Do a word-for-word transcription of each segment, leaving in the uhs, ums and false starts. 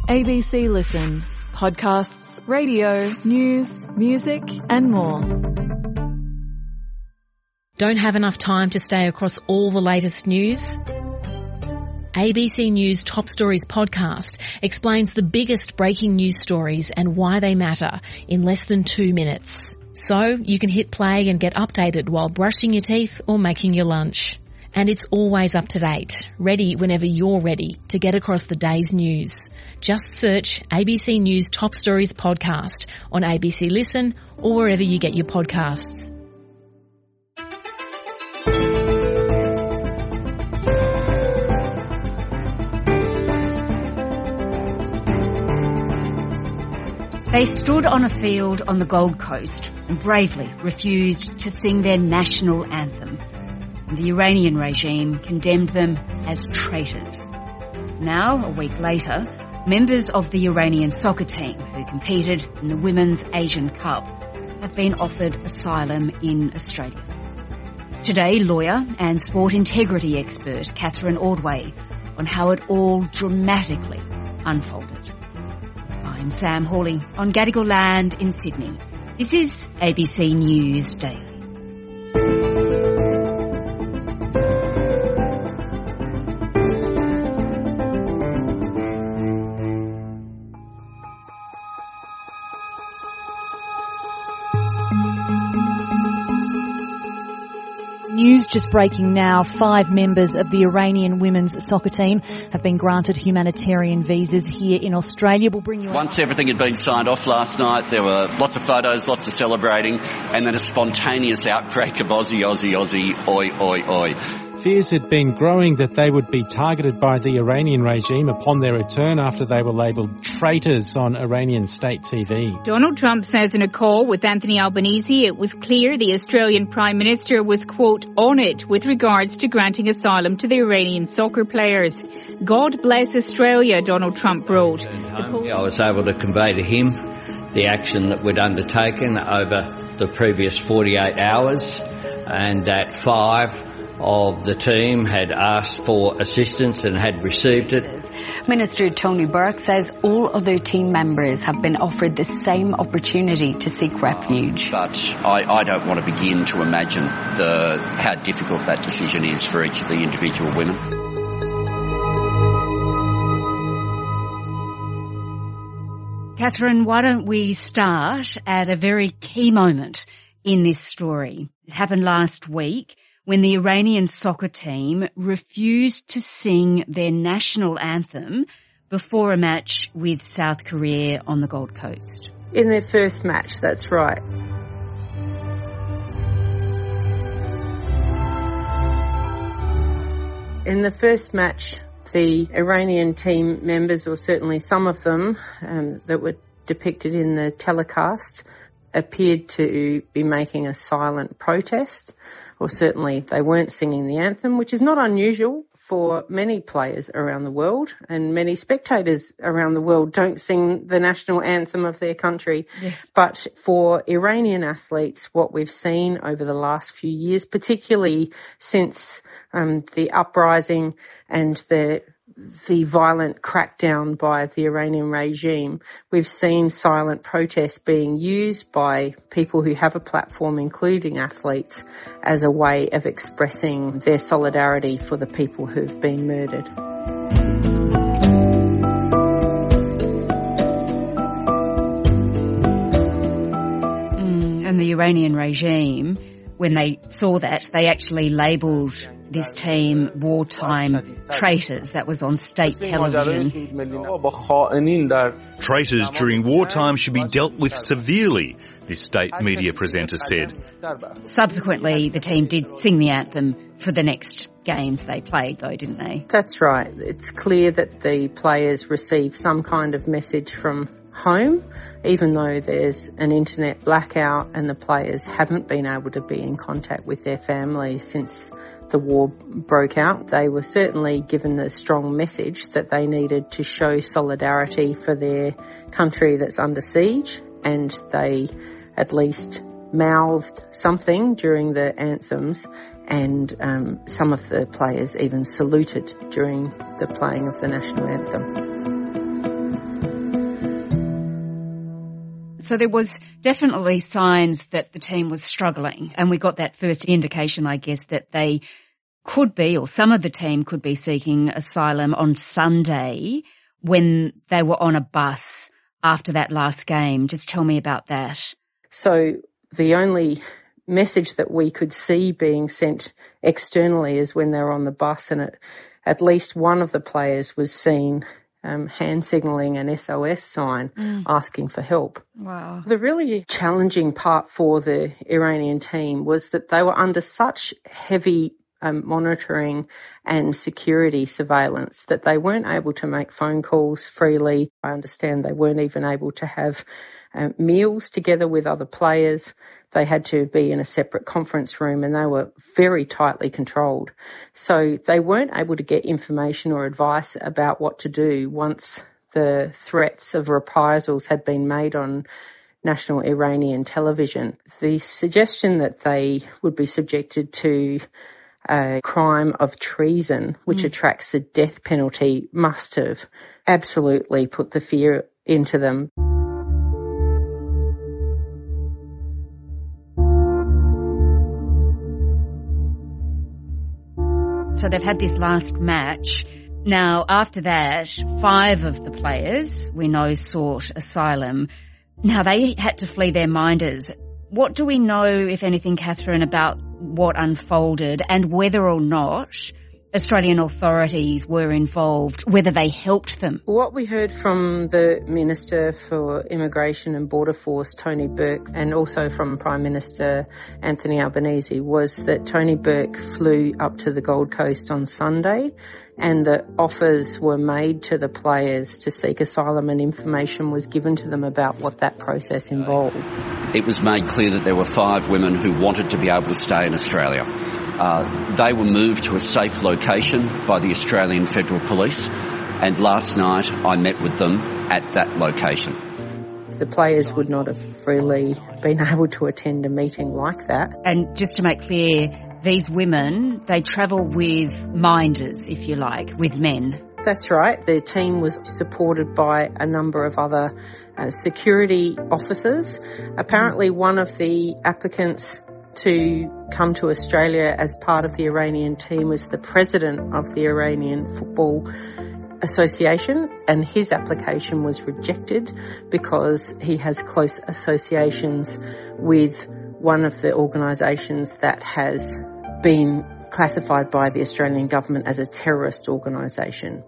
A B C Listen. Podcasts, radio, news, music and more. Don't have enough time to stay across all the latest news? A B C News Top Stories podcast explains the biggest breaking news stories and why they matter in less than two minutes. So you can hit play and get updated while brushing your teeth or making your lunch. And it's always up to date, ready whenever you're ready to get across the day's news. Just search A B C News Top Stories podcast on A B C Listen or wherever you get your podcasts. They stood on a field on the Gold Coast and bravely refused to sing their national anthem. The Iranian regime condemned them as traitors. Now, a week later, members of the Iranian soccer team who competed in the Women's Asian Cup have been offered asylum in Australia. Today, lawyer and sport integrity expert Catherine Ordway on how it all dramatically unfolded. I'm Sam Hawley on Gadigal land in Sydney. This is A B C News Daily. News just breaking now. Five members of the Iranian women's soccer team have been granted humanitarian visas here in Australia. We'll bring you Once everything had been signed off last night, there were lots of photos, lots of celebrating, and then a spontaneous outbreak of Aussie, Aussie, Aussie, oi, oi, oi. Fears had been growing that they would be targeted by the Iranian regime upon their return after they were labelled traitors on Iranian state T V. Donald Trump says in a call with Anthony Albanese it was clear the Australian Prime Minister was, quote, on it with regards to granting asylum to the Iranian soccer players. God bless Australia, Donald Trump wrote. Home, I was able to convey to him the action that we'd undertaken over the previous forty-eight hours and that five of the team had asked for assistance and had received it. Minister Tony Burke says all other team members have been offered the same opportunity to seek refuge. But I, I don't want to begin to imagine the how difficult that decision is for each of the individual women. Catherine, why don't we start at a very key moment in this story? It happened last week when the Iranian soccer team refused to sing their national anthem before a match with South Korea on the Gold Coast. In their first match, that's right. In the first match, the Iranian team members, or certainly some of them um, that were depicted in the telecast, appeared to be making a silent protest, or certainly they weren't singing the anthem, which is not unusual for many players around the world, and many spectators around the world don't sing the national anthem of their country. Yes. But for Iranian athletes, what we've seen over the last few years, particularly since um, the uprising and the the violent crackdown by the Iranian regime, we've seen silent protests being used by people who have a platform, including athletes, as a way of expressing their solidarity for the people who've been murdered. Mm, and the Iranian regime, when they saw that, they actually labelled this team wartime traitors. That was on state television. Traitors during wartime should be dealt with severely, this state media presenter said. Subsequently, the team did sing the anthem for the next games they played, though, didn't they? That's right. It's clear that the players received some kind of message from home, even though there's an internet blackout and the players haven't been able to be in contact with their families since the war broke out. They were certainly given the strong message that they needed to show solidarity for their country that's under siege, and they at least mouthed something during the anthems, and um, some of the players even saluted during the playing of the national anthem. So there was definitely signs that the team was struggling, and we got that first indication, I guess, that they could be, or some of the team could be seeking asylum on Sunday when they were on a bus after that last game. Just tell me about that. So the only message that we could see being sent externally is when they were on the bus, and it, at least one of the players was seen um, hand signalling an S O S sign mm. asking for help. Wow. The really challenging part for the Iranian team was that they were under such heavy um, monitoring and security surveillance that they weren't able to make phone calls freely. I understand they weren't even able to have uh, meals together with other players. They had to be in a separate conference room, and they were very tightly controlled. So they weren't able to get information or advice about what to do once the threats of reprisals had been made on national Iranian television. The suggestion that they would be subjected to a crime of treason, which mm. attracts the death penalty, must have absolutely put the fear into them. So they've had this last match. Now, after that, five of the players we know sought asylum. Now, they had to flee their minders. What do we know, if anything, Catherine, about what unfolded and whether or not Australian authorities were involved, whether they helped them? What we heard from the Minister for Immigration and Border Force, Tony Burke, and also from Prime Minister Anthony Albanese, was that Tony Burke flew up to the Gold Coast on Sunday, and the offers were made to the players to seek asylum, and information was given to them about what that process involved. It was made clear that there were five women who wanted to be able to stay in Australia. Uh, they were moved to a safe location by the Australian Federal Police, and last night I met with them at that location. The players would not have freely been able to attend a meeting like that. And just to make clear, these women, they travel with minders, if you like, with men. That's right. The team was supported by a number of other uh, security officers. Apparently one of the applicants to come to Australia as part of the Iranian team was the president of the Iranian Football Association, and his application was rejected because he has close associations with one of the organisations that has been classified by the Australian government as a terrorist organisation.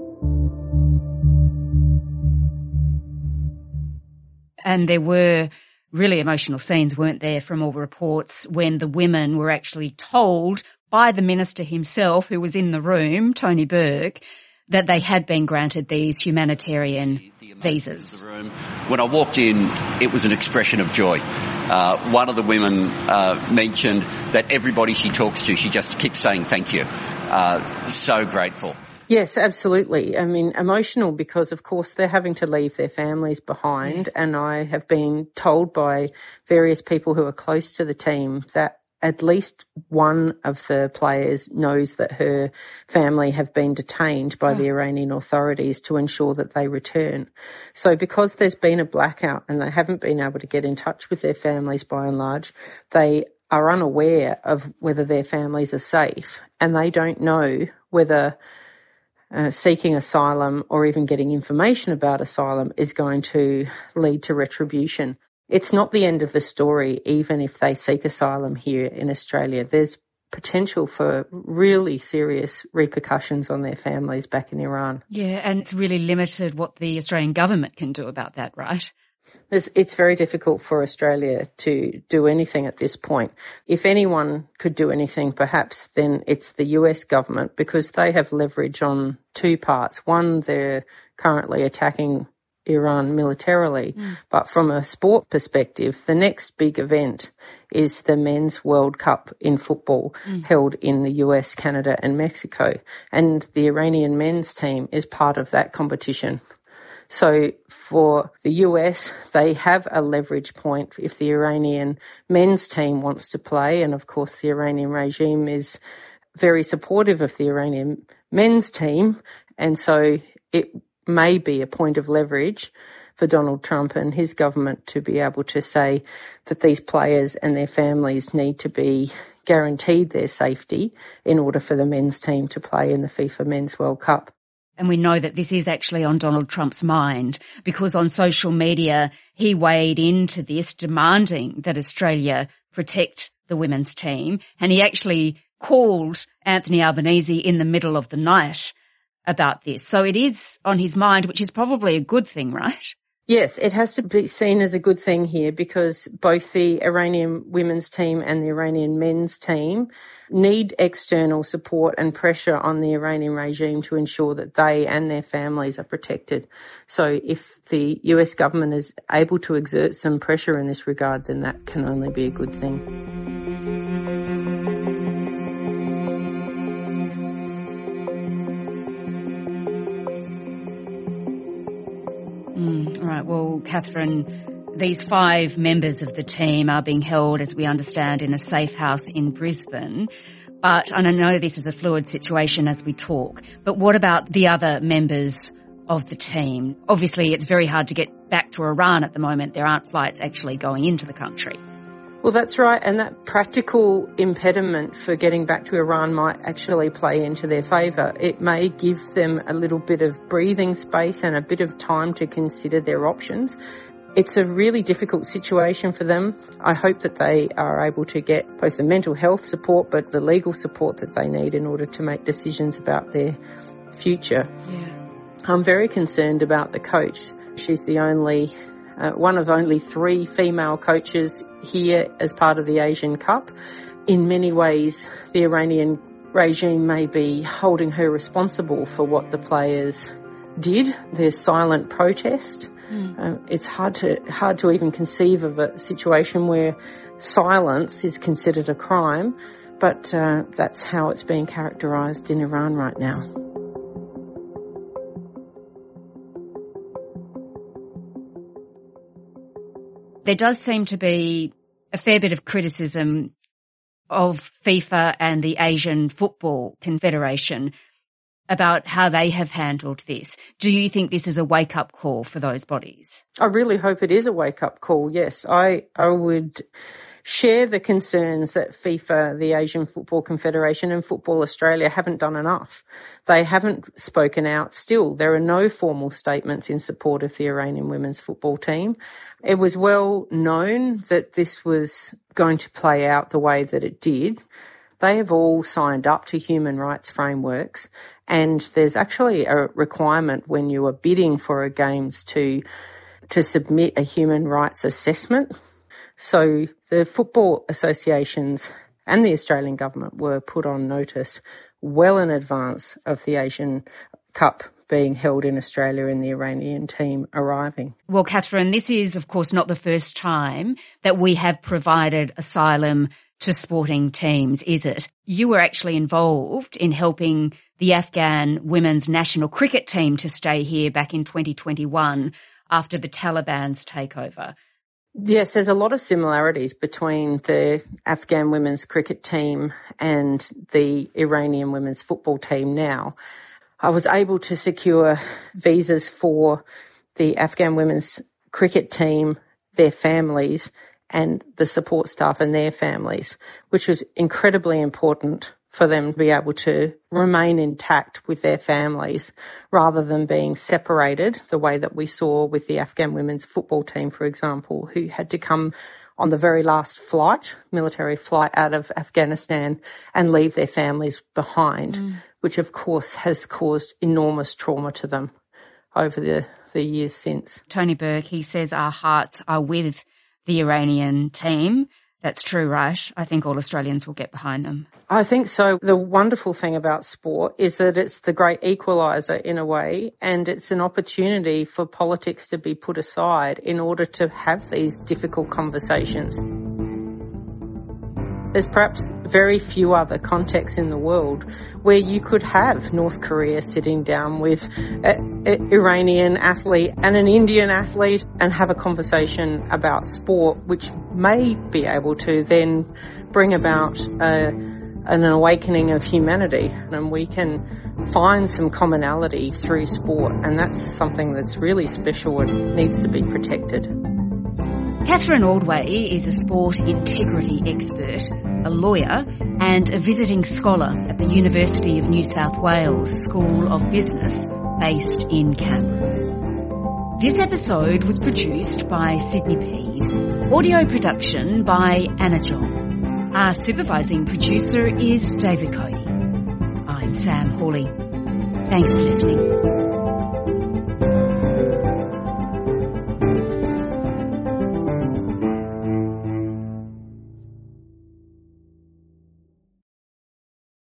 And there were really emotional scenes, weren't there, from all reports, when the women were actually told by the minister himself, who was in the room, Tony Burke, that they had been granted these humanitarian visas. When I walked in, it was an expression of joy. Uh, one of the women uh, mentioned that everybody she talks to, she just keeps saying thank you. Uh, so grateful. Yes, absolutely. I mean, emotional because, of course, they're having to leave their families behind. Yes. And I have been told by various people who are close to the team that at least one of the players knows that her family have been detained by oh. the Iranian authorities to ensure that they return. So because there's been a blackout and they haven't been able to get in touch with their families by and large, they are unaware of whether their families are safe, and they don't know whether uh, seeking asylum or even getting information about asylum is going to lead to retribution. It's not the end of the story, even if they seek asylum here in Australia. There's potential for really serious repercussions on their families back in Iran. Yeah, and it's really limited what the Australian government can do about that, right? It's, it's very difficult for Australia to do anything at this point. If anyone could do anything, perhaps, then it's the U S government, because they have leverage on two parts. One, they're currently attacking Iran militarily, mm. but from a sport perspective, the next big event is the Men's World Cup in football mm. held in the U S, Canada and Mexico, and the Iranian men's team is part of that competition. So for the U S, they have a leverage point if the Iranian men's team wants to play, and of course the Iranian regime is very supportive of the Iranian men's team, and so it may be a point of leverage, for Donald Trump and his government to be able to say that these players and their families need to be guaranteed their safety in order for the men's team to play in the FIFA Men's World Cup. And we know that this is actually on Donald Trump's mind because on social media he weighed into this, demanding that Australia protect the women's team. And he actually called Anthony Albanese in the middle of the night about this. So it is on his mind, which is probably a good thing, right? Yes, it has to be seen as a good thing here because both the Iranian women's team and the Iranian men's team need external support and pressure on the Iranian regime to ensure that they and their families are protected. So if the U S government is able to exert some pressure in this regard, then that can only be a good thing. Well, Catherine, these five members of the team are being held, as we understand, in a safe house in Brisbane. But, and I know this is a fluid situation as we talk, but what about the other members of the team? Obviously, it's very hard to get back to Iran at the moment. There aren't flights actually going into the country. Well, that's right, and that practical impediment for getting back to Iran might actually play into their favour. It may give them a little bit of breathing space and a bit of time to consider their options. It's a really difficult situation for them. I hope that they are able to get both the mental health support but the legal support that they need in order to make decisions about their future. Yeah. I'm very concerned about the coach. She's the only Uh, one of only three female coaches here as part of the Asian Cup. In many ways, the Iranian regime may be holding her responsible for what the players did, their silent protest. Mm. Uh, it's hard to hard to even conceive of a situation where silence is considered a crime, but uh, that's how it's being characterised in Iran right now. There does seem to be a fair bit of criticism of FIFA and the Asian Football Confederation about how they have handled this. Do you think this is a wake-up call for those bodies? I really hope it is a wake-up call, yes. I, I would share the concerns that FIFA, the Asian Football Confederation and Football Australia haven't done enough. They haven't spoken out still. There are no formal statements in support of the Iranian women's football team. It was well known that this was going to play out the way that it did. They have all signed up to human rights frameworks, and there's actually a requirement when you are bidding for a games to to submit a human rights assessment. So the football associations and the Australian government were put on notice well in advance of the Asian Cup being held in Australia and the Iranian team arriving. Well, Catherine, this is, of course, not the first time that we have provided asylum to sporting teams, is it? You were actually involved in helping the Afghan women's national cricket team to stay here back in twenty twenty-one after the Taliban's takeover. Yes, there's a lot of similarities between the Afghan women's cricket team and the Iranian women's football team now. I was able to secure visas for the Afghan women's cricket team, their families, and the support staff and their families, which was incredibly important for them to be able to remain intact with their families rather than being separated the way that we saw with the Afghan women's football team, for example, who had to come on the very last flight, military flight out of Afghanistan and leave their families behind, mm. which of course has caused enormous trauma to them over the, the years since. Tony Burke, he says our hearts are with the Iranian team. That's true, right? I think all Australians will get behind them. I think so. The wonderful thing about sport is that it's the great equaliser in a way, and it's an opportunity for politics to be put aside in order to have these difficult conversations. There's perhaps very few other contexts in the world where you could have North Korea sitting down with an Iranian athlete and an Indian athlete and have a conversation about sport, which may be able to then bring about a, an awakening of humanity, and we can find some commonality through sport, and that's something that's really special and needs to be protected. Catherine Ordway is a sport integrity expert, a lawyer and a visiting scholar at the University of New South Wales School of Business based in Canberra. This episode was produced by Sydney Peed. Audio production by Anna John. Our supervising producer is David Cody. I'm Sam Hawley. Thanks for listening.